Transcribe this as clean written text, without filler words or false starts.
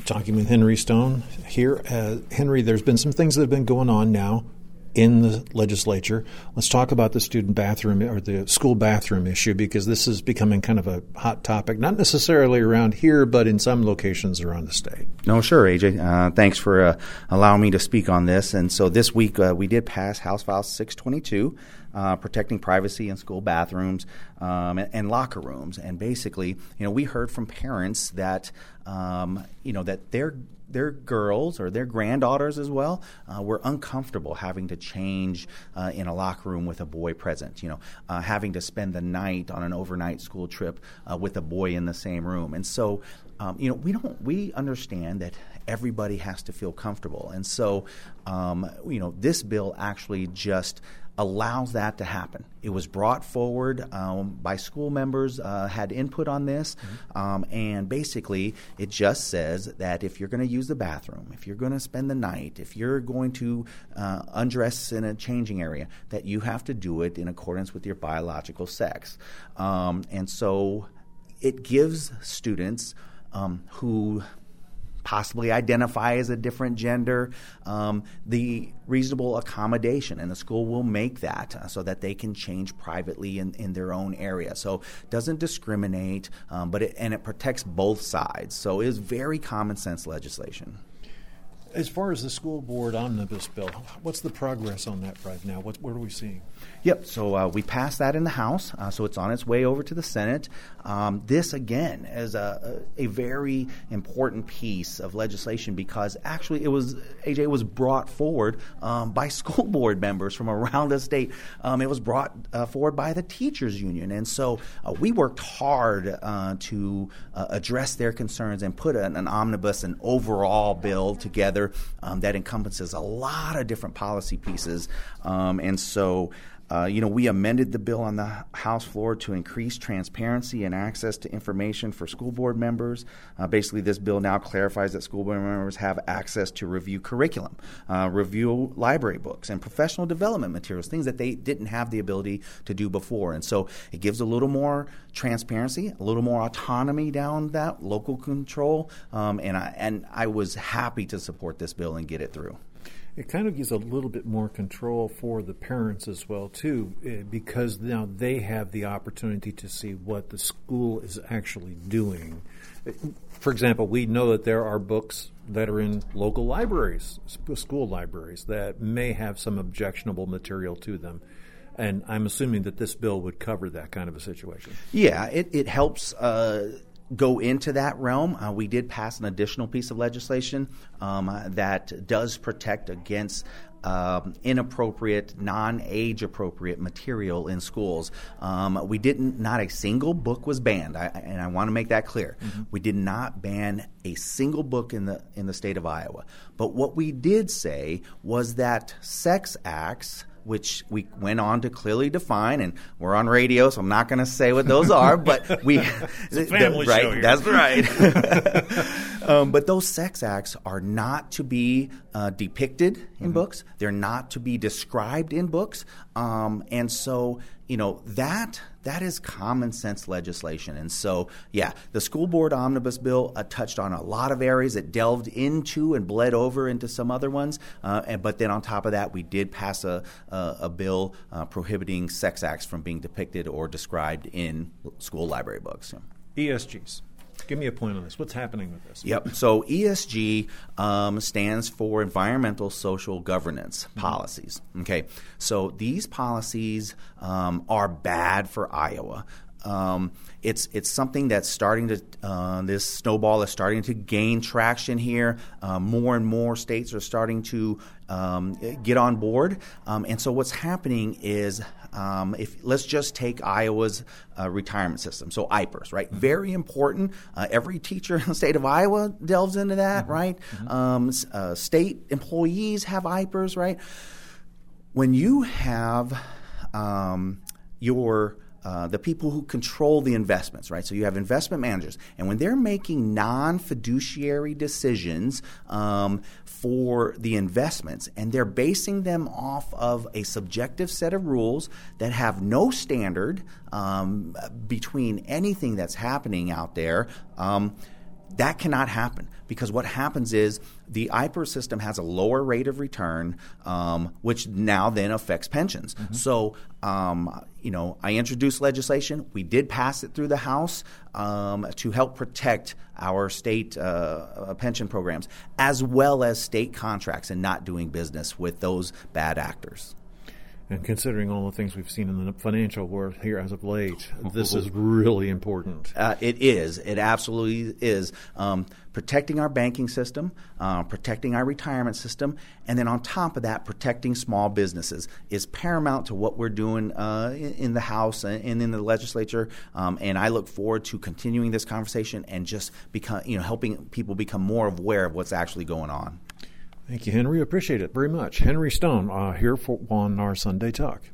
Talking with Henry Stone here. Henry, there's been some things that have been going on now in the legislature. Let's talk about the student bathroom or the school bathroom issue, because this is becoming kind of a hot topic, not necessarily around here, but in some locations around the state. No, sure, AJ. Thanks for allowing me to speak on this. And so this week we did pass House File 622, protecting privacy in school bathrooms and locker rooms. And basically, we heard from parents that, that their girls or their granddaughters as well were uncomfortable having to change in a locker room with a boy present, having to spend the night on an overnight school trip with a boy in the same room. And so, we understand that everybody has to feel comfortable. And so, this bill actually just allows that to happen. It was brought forward by school members, had input on this, and basically it just says that if you're going to use the bathroom, if you're going to spend the night, if you're going to undress in a changing area, that you have to do it in accordance with your biological sex. And so it gives students who possibly identify as a different gender, the reasonable accommodation, and the school will make that so that they can change privately in their own area. So it doesn't discriminate, but it protects both sides. So it is very common sense legislation. As far as the school board omnibus bill, what's the progress on that right now? What are we seeing? Yep. So we passed that in the House, so it's on its way over to the Senate. This, again, is a very important piece of legislation because actually it was brought forward by school board members from around the state. It was brought forward by the teachers union. And so we worked hard to address their concerns and put an omnibus, an overall bill together that encompasses a lot of different policy pieces. And so we amended the bill on the House floor to increase transparency and access to information for school board members. Basically, this bill now clarifies that school board members have access to review curriculum, review library books, and professional development materials, things that they didn't have the ability to do before. And so it gives a little more transparency, a little more autonomy down that, local control, and I was happy to support this bill and get it through. It kind of gives a little bit more control for the parents as well, too, because now they have the opportunity to see what the school is actually doing. For example, we know that there are books that are in local libraries, school libraries, that may have some objectionable material to them. And I'm assuming that this bill would cover that kind of a situation. Yeah, it helps go into that realm. We did pass an additional piece of legislation that does protect against inappropriate, non-age appropriate material in schools. Not a single book was banned, and I want to make that clear. Mm-hmm. We did not ban a single book in the state of Iowa. But what we did say was that sex acts, which we went on to clearly define, and we're on radio, so I'm not going to say what those are, but we it's a family right, show here. That's right. But those sex acts are not to be depicted in books. They're not to be described in books. And so, that is common sense legislation. And so, the school board omnibus bill touched on a lot of areas. It delved into and bled over into some other ones. But then on top of that, we did pass a bill prohibiting sex acts from being depicted or described in school library books. ESGs. Give me a point on this. What's happening with this? Yep. So ESG stands for Environmental Social Governance Policies. Okay. So these policies are bad for Iowa. It's something that's starting to this snowball is starting to gain traction here. More and more states are starting to get on board. And so what's happening is let's just take Iowa's retirement system, so IPERS, right? Very important. Every teacher in the state of Iowa delves into that, right? State employees have IPERS, right? When you have the people who control the investments, right? So you have investment managers, and when they're making non-fiduciary decisions for the investments, and they're basing them off of a subjective set of rules that have no standard between anything that's happening out there, That cannot happen, because what happens is the IPER system has a lower rate of return, which now then affects pensions. Mm-hmm. So, I introduced legislation. We did pass it through the House to help protect our state pension programs, as well as state contracts and not doing business with those bad actors. And considering all the things we've seen in the financial world here as of late, this is really important. It is. It absolutely is. Protecting our banking system, protecting our retirement system, and then on top of that, protecting small businesses is paramount to what we're doing in the House and in the legislature. And I look forward to continuing this conversation and just helping people become more aware of what's actually going on. Thank you, Henry. Appreciate it very much. Henry Stone here on our Sunday Talk.